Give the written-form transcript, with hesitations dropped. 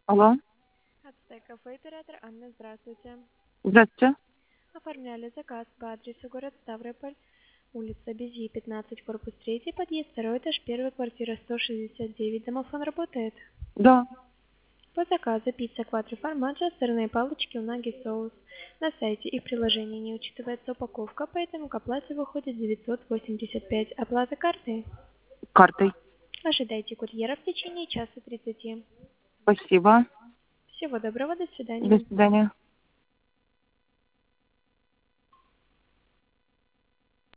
Алло, Ацтек кафе, оператор Анна, здравствуйте. здравствуйте. Оформляли заказ по адресу город Ставрополь, улица Безьи, 15, корпус 3, подъезд 2, этаж 1, квартира 169. Домофон работает. Да, По заказу пицца квадроформаджа, сырные палочки, унаги, соус. На сайте и в приложении не учитывается упаковка, поэтому к оплате выходит 985. Оплата картой. картой. Ожидайте курьера в течение часа 30. Спасибо. Всего доброго, до До свидания. свидания.